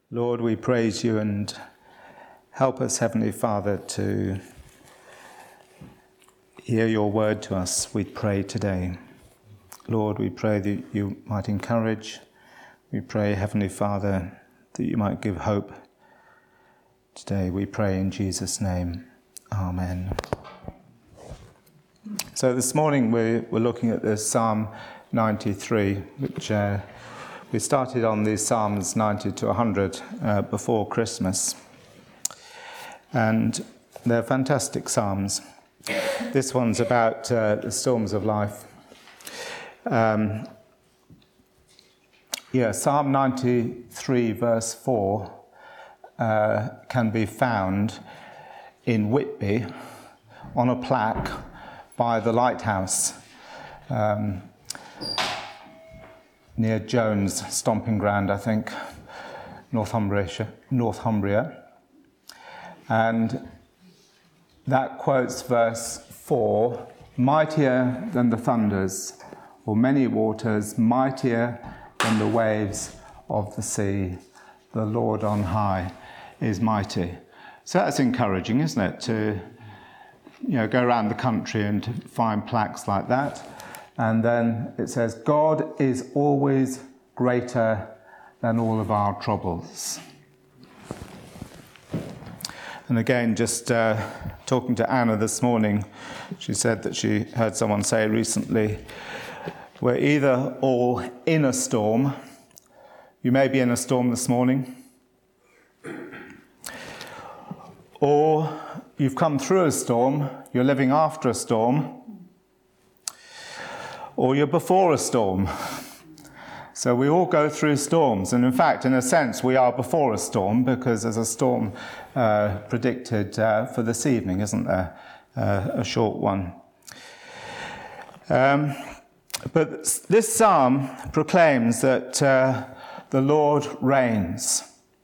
Lord, we praise you and help us, Heavenly Father, to hear your word to us, we pray today. Lord, we pray that you might encourage. We pray, Heavenly Father, that you might give hope. Today we pray in Jesus' name. Amen. So this morning we're looking at the Psalm 93, which we started on these Psalms 90 to 100 before Christmas. And they're fantastic psalms. This one's about the storms of life. Psalm 93 verse 4 can be found in Whitby on a plaque by the lighthouse near Jones Stomping Ground, I think, Northumbria. And that quotes verse 4, mightier than the thunders, or many waters, mightier than the waves of the sea. The Lord on high is mighty. So that's encouraging, isn't it, to go around the country and to find plaques like that. And then it says, God is always greater than all of our troubles. And again, just talking to Anna this morning, she said that she heard someone say recently, we're either all in a storm. You may be in a storm this morning. Or you've come through a storm, you're living after a storm. Or you're before a storm. So we all go through storms. And in fact, in a sense, we are before a storm because there's a storm predicted for this evening, isn't there? A short one. But this psalm proclaims that the Lord reigns.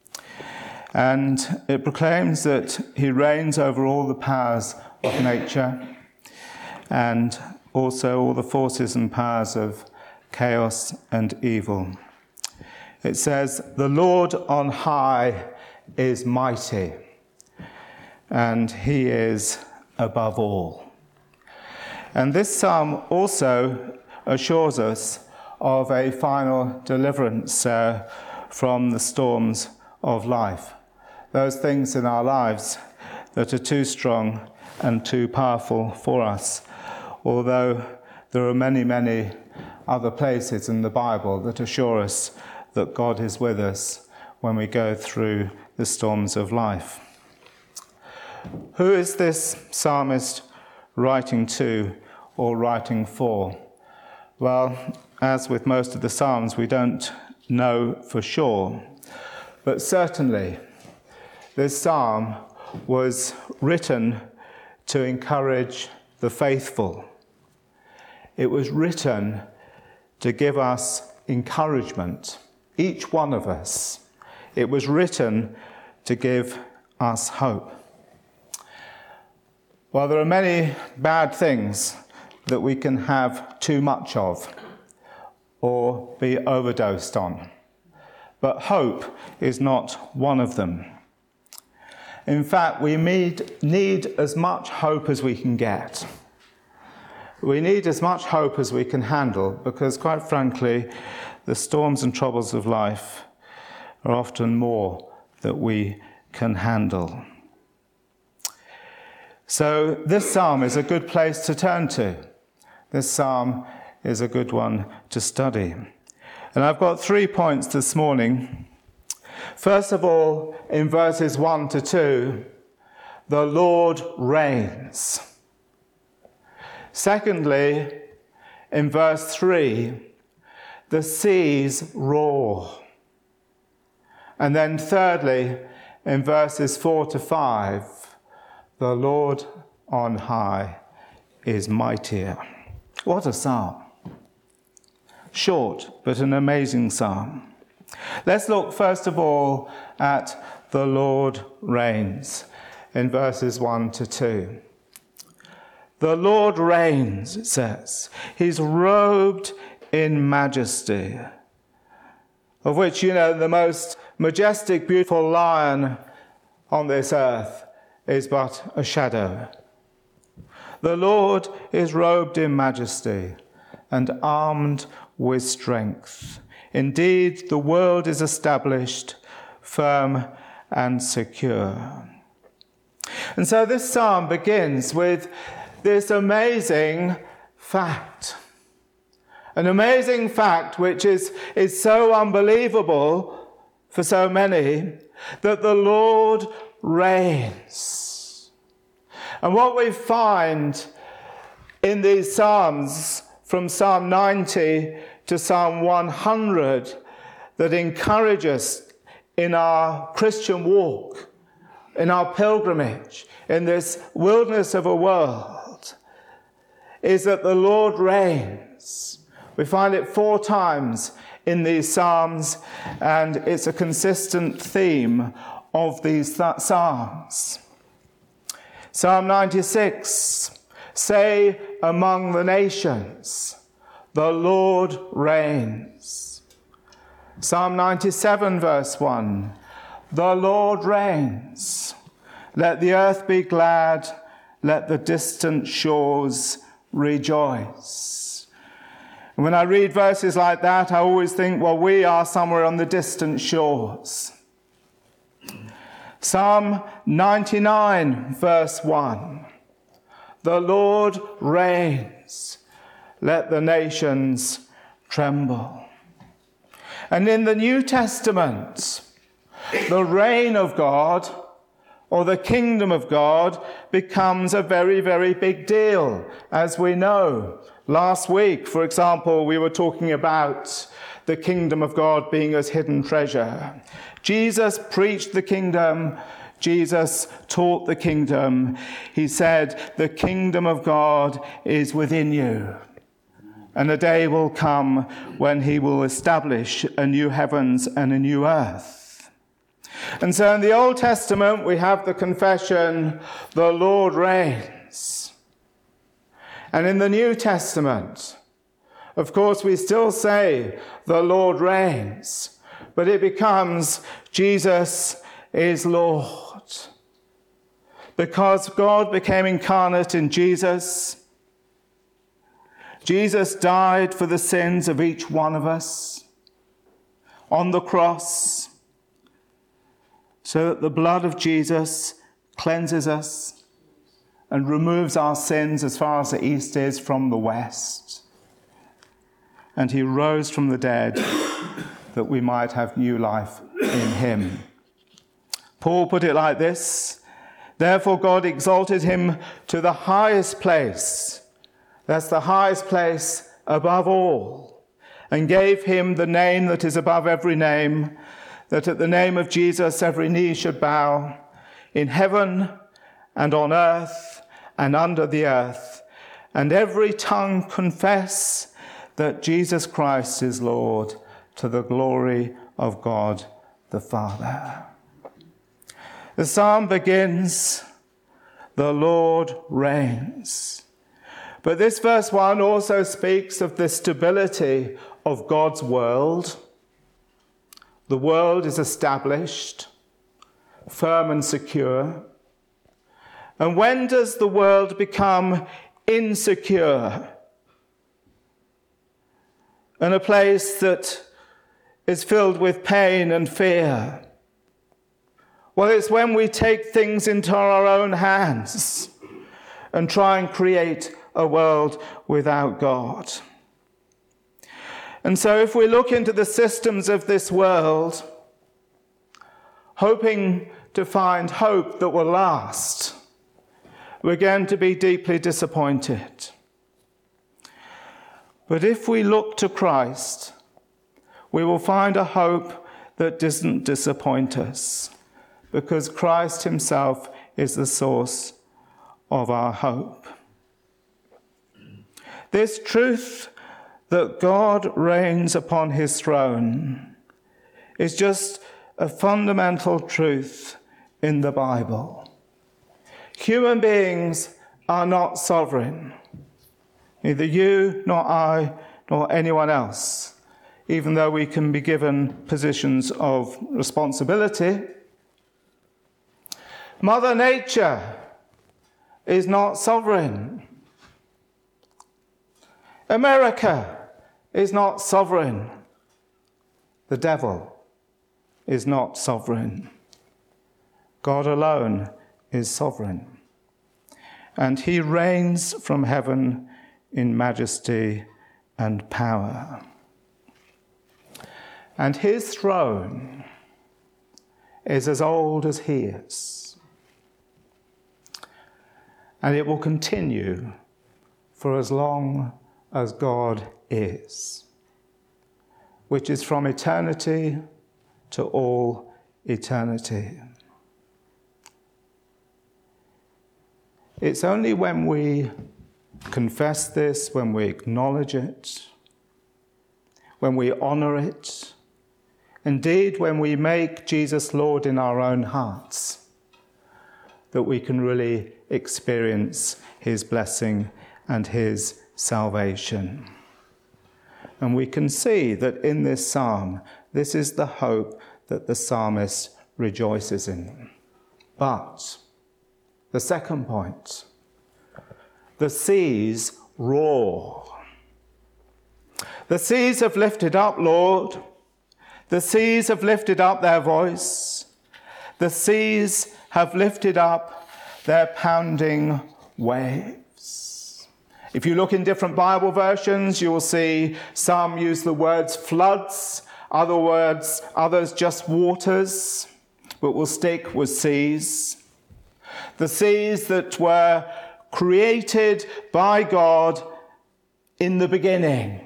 And it proclaims that he reigns over all the powers of nature and also all the forces and powers of chaos and evil. It says, the Lord on high is mighty, and he is above all. And this psalm also assures us of a final deliverance from the storms of life. Those things in our lives that are too strong and too powerful for us. Although there are many, many other places in the Bible that assure us that God is with us when we go through the storms of life. Who is this psalmist writing to or writing for? Well, as with most of the psalms, we don't know for sure. But certainly, this psalm was written to encourage the faithful. It was written to give us encouragement, each one of us. It was written to give us hope. Well, there are many bad things that we can have too much of or be overdosed on. But hope is not one of them. In fact, we need as much hope as we can get. We need as much hope as we can handle because, quite frankly, the storms and troubles of life are often more than we can handle. So this psalm is a good place to turn to. This psalm is a good one to study. And I've got 3 points this morning. First of all, in verses 1 to 2, the Lord reigns. Secondly, in verse 3, the seas roar. And then thirdly, in verses 4 to 5, the Lord on high is mightier. What a psalm. Short, but an amazing psalm. Let's look first of all at the Lord reigns in verses 1 to 2. The Lord reigns, it says. He's robed in majesty, of which, the most majestic, beautiful lion on this earth is but a shadow. The Lord is robed in majesty and armed with strength. Indeed, the world is established, firm and secure. And so this psalm begins with this amazing fact. An amazing fact which is so unbelievable for so many, that the Lord reigns. And what we find in these psalms, from Psalm 90 to Psalm 100, that encourage us in our Christian walk, in our pilgrimage, in this wilderness of a world, is that the Lord reigns. We find it 4 times in these psalms, and it's a consistent theme of these psalms. Psalm 96, say among the nations, the Lord reigns. Psalm 97, verse 1, the Lord reigns. Let the earth be glad, let the distant shores rejoice. And when I read verses like that, I always think, well, we are somewhere on the distant shores. Psalm 99, verse 1, the Lord reigns, let the nations tremble. And in the New Testament, the reign of God, or the kingdom of God, becomes a very, very big deal, as we know. Last week, for example, we were talking about the kingdom of God being as hidden treasure. Jesus preached the kingdom. Jesus taught the kingdom. He said, the kingdom of God is within you. And a day will come when he will establish a new heavens and a new earth. And so in the Old Testament, we have the confession, the Lord reigns. And in the New Testament, of course, we still say the Lord reigns, but it becomes Jesus is Lord. Because God became incarnate in Jesus. Jesus died for the sins of each one of us on the cross, so that the blood of Jesus cleanses us and removes our sins as far as the east is from the west. And he rose from the dead that we might have new life in him. Paul put it like this, therefore God exalted him to the highest place, that's the highest place above all, and gave him the name that is above every name, that at the name of Jesus every knee should bow, in heaven and on earth and under the earth, and every tongue confess that Jesus Christ is Lord, to the glory of God the Father. The psalm begins, the Lord reigns. But this verse 1 also speaks of the stability of God's world. The world is established, firm and secure. And when does the world become insecure? And a place that is filled with pain and fear? Well, it's when we take things into our own hands and try and create a world without God. And so if we look into the systems of this world, hoping to find hope that will last, we're going to be deeply disappointed. But if we look to Christ, we will find a hope that doesn't disappoint us, because Christ himself is the source of our hope. This truth that God reigns upon his throne is just a fundamental truth in the Bible. Human beings are not sovereign. Neither you, nor I, nor anyone else even though we can be given positions of responsibility. Mother Nature is not sovereign. America is not sovereign. The devil is not sovereign. God alone is sovereign. And he reigns from heaven in majesty and power. And his throne is as old as he is. And it will continue for as long as God is, which is from eternity to all eternity. It's only when we confess this, when we acknowledge it, when we honor it, indeed when we make Jesus Lord in our own hearts, that we can really experience his blessing and his salvation. And we can see that in this psalm, this is the hope that the psalmist rejoices in. But the second point, the seas roar. The seas have lifted up, Lord. The seas have lifted up their voice. The seas have lifted up their pounding waves. If you look in different Bible versions, you will see some use the words floods, others just waters, but we'll stick with seas. The seas that were created by God in the beginning.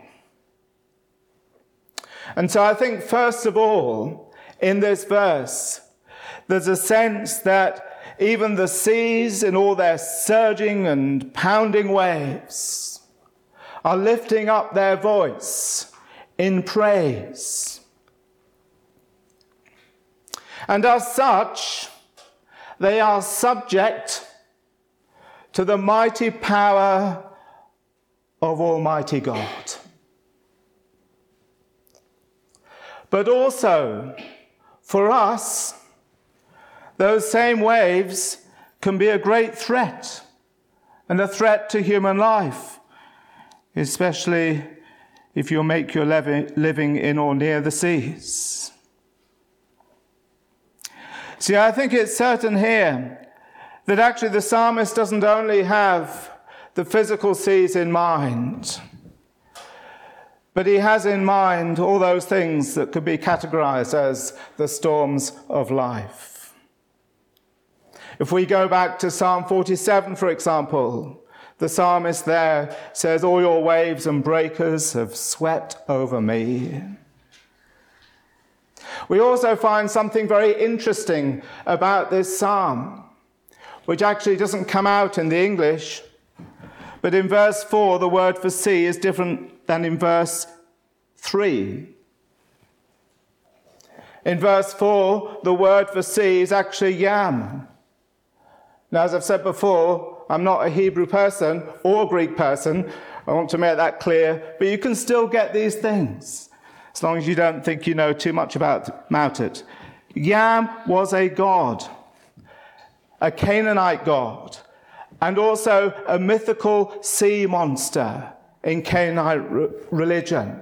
And so I think, first of all, in this verse, there's a sense that even the seas in all their surging and pounding waves are lifting up their voice in praise. And as such, they are subject to the mighty power of Almighty God. But also, for us, those same waves can be a great threat, and a threat to human life, especially if you make your living in or near the seas. See, I think it's certain here that actually the psalmist doesn't only have the physical seas in mind, but he has in mind all those things that could be categorized as the storms of life. If we go back to Psalm 47, for example, the psalmist there says, "All your waves and breakers have swept over me." We also find something very interesting about this psalm, which actually doesn't come out in the English, but in verse 4, the word for sea is different than in verse 3. In verse 4, the word for sea is actually yam. Now, as I've said before, I'm not a Hebrew person or a Greek person. I want to make that clear. But you can still get these things, as long as you don't think you know too much about it. Yam was a god, a Canaanite god, and also a mythical sea monster in Canaanite religion.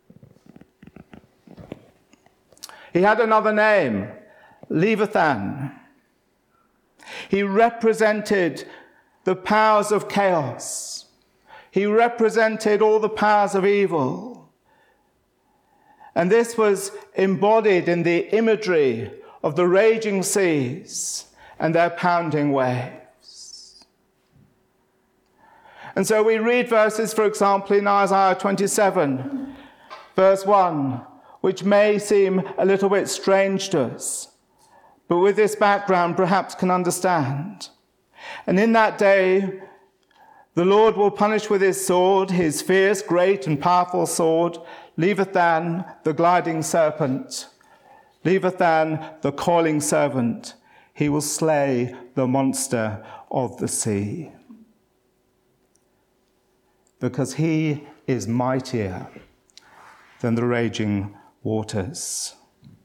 He had another name, Leviathan. He represented the powers of chaos. He represented all the powers of evil. And this was embodied in the imagery of the raging seas and their pounding waves. And so we read verses, for example, in Isaiah 27, verse 1, which may seem a little bit strange to us, but with this background perhaps can understand. And in that day, the Lord will punish with his sword, his fierce, great, and powerful sword, Leviathan, the gliding serpent, Leviathan, the coiling serpent. He will slay the monster of the sea. Because he is mightier than the raging waters.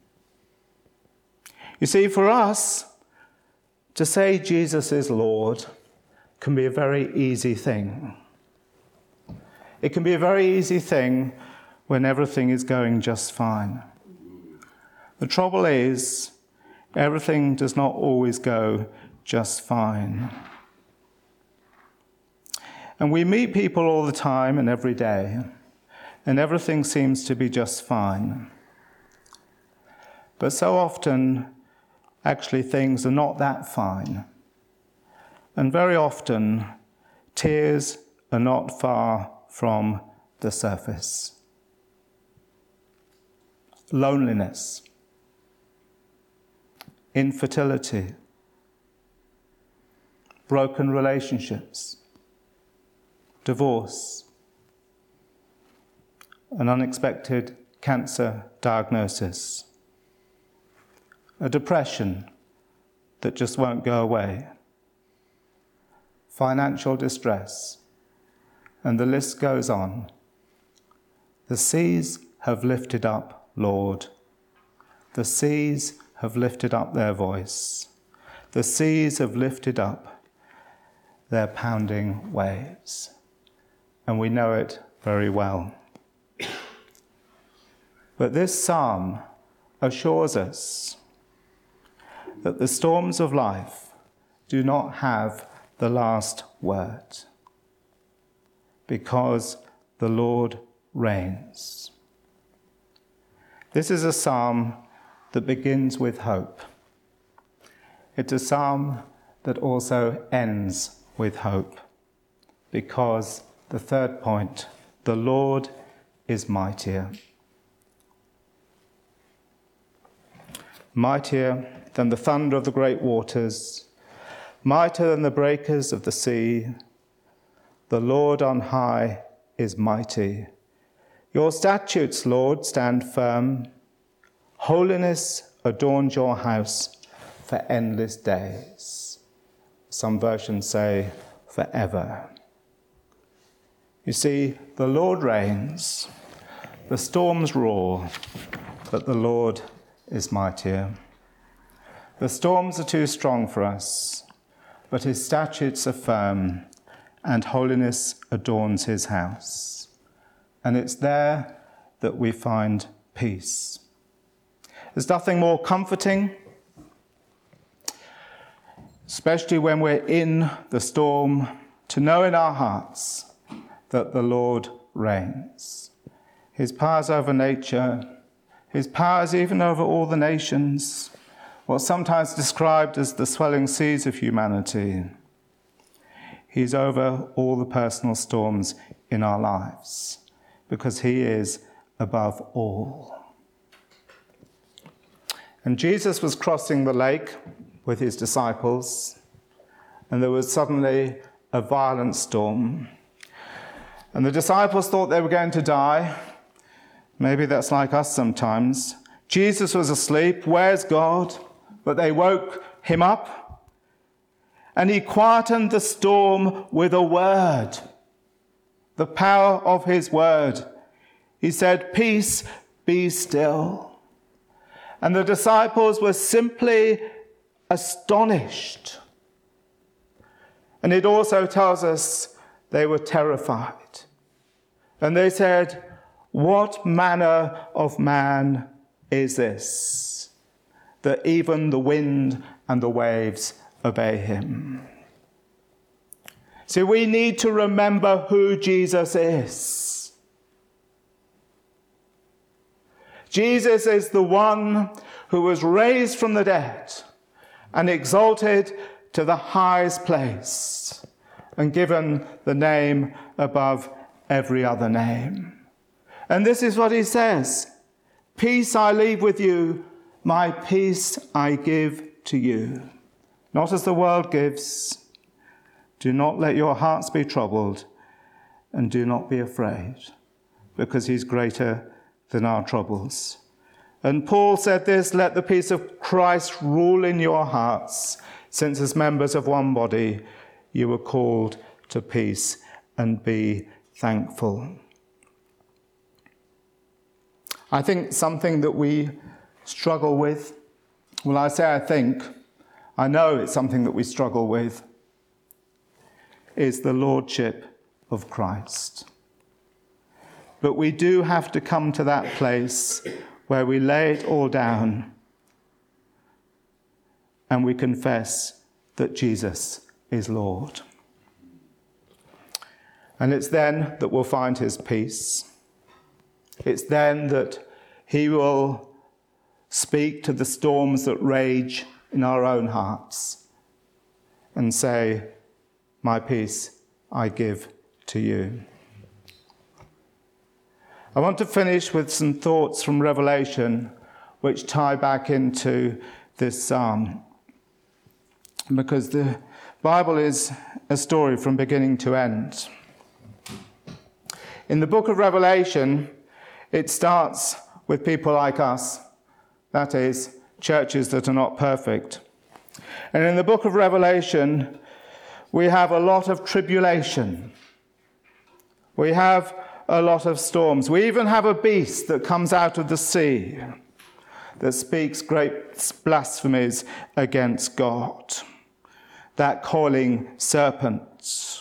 You see, for us, to say Jesus is Lord can be a very easy thing. It can be a very easy thing when everything is going just fine. The trouble is, everything does not always go just fine. And we meet people all the time and every day, and everything seems to be just fine. But so often, actually, things are not that fine. And very often, tears are not far from the surface. Loneliness, infertility, broken relationships, divorce, an unexpected cancer diagnosis, a depression that just won't go away, financial distress, and the list goes on. The seas have lifted up, Lord. The seas have lifted up their voice. The seas have lifted up their pounding waves. And we know it very well. But this psalm assures us that the storms of life do not have the last word, because the Lord reigns. This is a psalm that begins with hope. It's a psalm that also ends with hope, because the third point, the Lord is mightier. Mightier than the thunder of the great waters, mightier than the breakers of the sea. The Lord on high is mighty. Your statutes, Lord, stand firm. Holiness adorns your house for endless days. Some versions say forever. You see, the Lord reigns, the storms roar, but the Lord is mightier. The storms are too strong for us, but his statutes are firm, and holiness adorns his house. And it's there that we find peace. There's nothing more comforting, especially when we're in the storm, to know in our hearts that the Lord reigns. His powers over nature, his powers even over all the nations, what's sometimes described as the swelling seas of humanity. He's over all the personal storms in our lives, because he is above all. And Jesus was crossing the lake with his disciples, and there was suddenly a violent storm. And the disciples thought they were going to die. Maybe that's like us sometimes. Jesus was asleep. Where's God? But they woke him up, and he quietened the storm with a word, the power of his word. He said, "Peace, be still." And the disciples were simply astonished. And it also tells us they were terrified. And they said, "What manner of man is this, that even the wind and the waves obey him?" See, we need to remember who Jesus is. Jesus is the one who was raised from the dead and exalted to the highest place and given the name above every other name. And this is what he says: "Peace I leave with you, my peace I give to you. Not as the world gives. Do not let your hearts be troubled, and do not be afraid, because he's greater than our troubles." And Paul said this: "Let the peace of Christ rule in your hearts, since as members of one body you were called to peace, and be thankful." I think something that we struggle with, well, I say I think, I know it's something that we struggle with, is the lordship of Christ. But we do have to come to that place where we lay it all down and we confess that Jesus is Lord. And it's then that we'll find his peace. It's then that he will speak to the storms that rage in our own hearts and say, my peace I give to you. I want to finish with some thoughts from Revelation which tie back into this psalm, because the Bible is a story from beginning to end. In the book of Revelation, it starts with people like us, that is, churches that are not perfect. And in the book of Revelation, we have a lot of tribulation. We have a lot of storms. We even have a beast that comes out of the sea that speaks great blasphemies against God, that coiling serpent.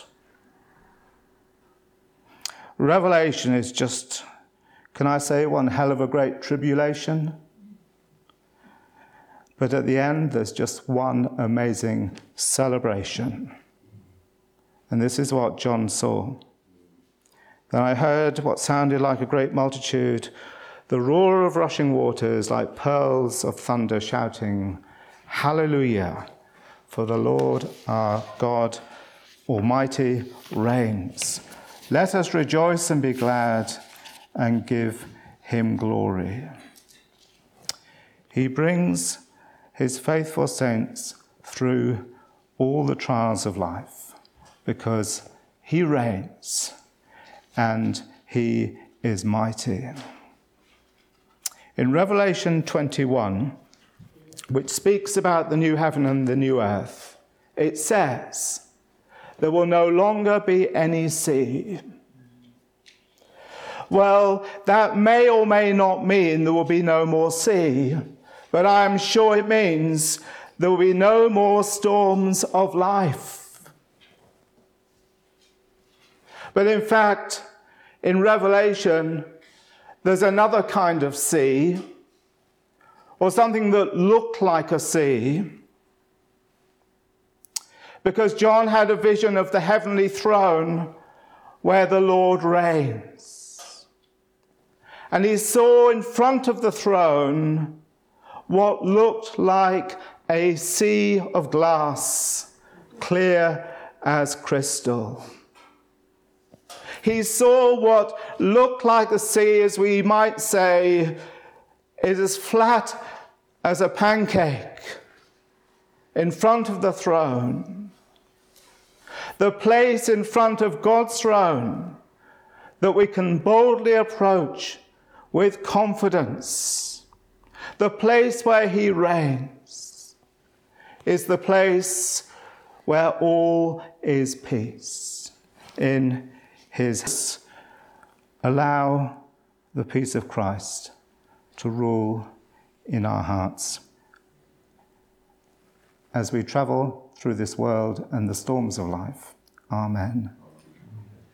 Revelation is just, can I say, one hell of a great tribulation? But at the end, there's just one amazing celebration. And this is what John saw. Then I heard what sounded like a great multitude, the roar of rushing waters, like pearls of thunder, shouting, Hallelujah, for the Lord our God Almighty reigns. Let us rejoice and be glad and give him glory. He brings his faithful saints through all the trials of life because he reigns and he is mighty. In Revelation 21, which speaks about the new heaven and the new earth, it says, there will no longer be any sea. Well, that may or may not mean there will be no more sea, but I am sure it means there will be no more storms of life. But in fact, in Revelation, there's another kind of sea, or something that looked like a sea, because John had a vision of the heavenly throne where the Lord reigns. And he saw in front of the throne what looked like a sea of glass, clear as crystal. He saw what looked like a sea, as we might say, is as flat as a pancake in front of the throne. The place in front of God's throne that we can boldly approach with confidence. The place where he reigns is the place where all is peace. In his allow the peace of Christ to rule in our hearts as we travel through this world and the storms of life. Amen.